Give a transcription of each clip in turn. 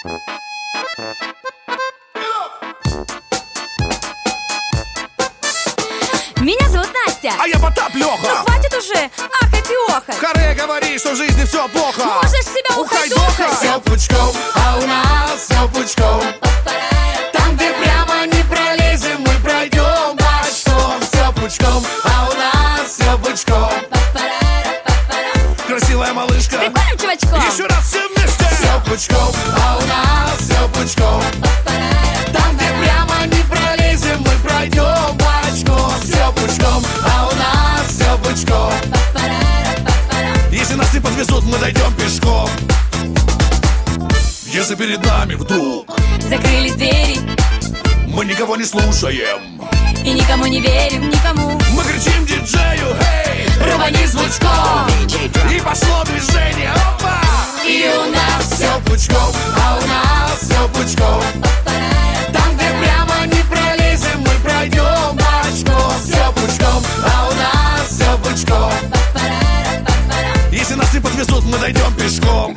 Меня зовут Настя. А я Потап Лёха. Ну хватит уже ахать и охать. Харе говори, что в жизни все плохо. Можешь себя ухайдохать. ухайдохать. Все пучком, а у нас все пучком. Там, где прямо не пролезем, мы пройдем бочком. Все пучком, а у нас все пучком. Красивая малышка. Прикольным чувачком. Еще раз все вместе. Все пучком, а у нас все пучком. Там, где прямо не пролезем, мы пройдем бочком. Все пучком, а у нас все пучком. Если нас не подвезут, мы дойдем пешком. Если перед нами вдруг закрылись двери, мы никого не слушаем и никому не верим, никому. Мы кричим диджею, эй, рвани звучком. И пошло движение, опа! И у нас все пучком, а у нас все пучком. Там, где прямо не пролезем, мы пройдем бочком. Все пучком, а у нас все пучком. Если нас не подвезут, мы дойдем пешком.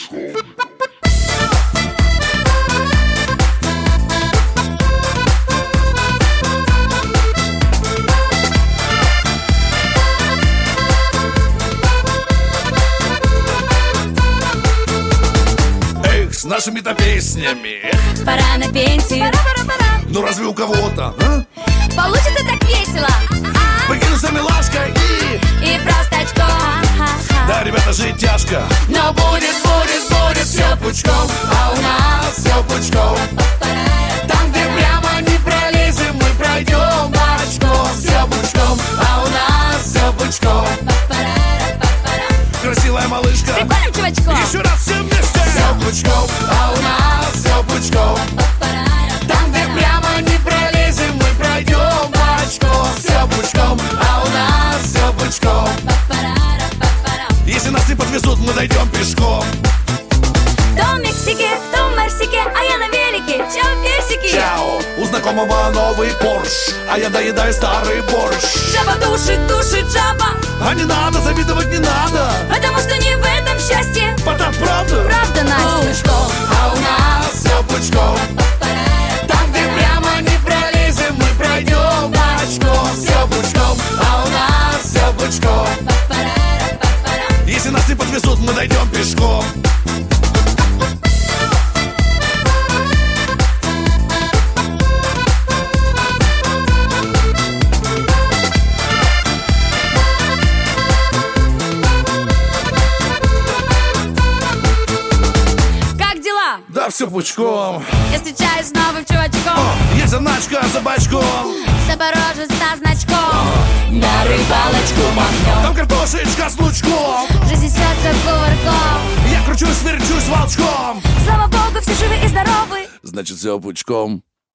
С нашими-то песнями пора на пенсию. Пора. Ну разве у кого-то, а? Получится так весело. Покинуться милашкой и просто очко. Да, ребята, жить тяжко. Но будет все пучком, а у нас все пучком. Там, где прямо не пролезем, мы пройдем бочком. Все пучком, а у нас все пучком. Красивая малышка. Прикольным чувачком. Еще раз все вместе. Все пучком, а у нас все пучком. Там, где прямо не пролезем, мы пройдем бочком. Все пучком, а у нас все пучком. Если нас не подвезут, мы дойдем пешком. То в Мексике, то в Марсике, а я на велике. Чао, персики. Чао, у знакомого новый Порш, а я доедаю старый борщ. Жаба душит жаба. А не надо, завидовать не надо, потому что не в этом счастье. Потап, правда? Правда, Настя. А у нас все пучком. Там, где прямо не пролезем, мы пройдем бочком. Все пучком, а у нас все пучком. Если нас не подвезут, мы дойдем пешком. Да, все пучком. Я встречаюсь с новым чувачком. Есть заначка за бачком. Запорожец со значком. На рыбалочку махнем. Там картошечка с лучком. Жизнь несется кувырком. Я кручусь, верчусь волчком. Слава богу, все живы и здоровы. Значит, все пучком.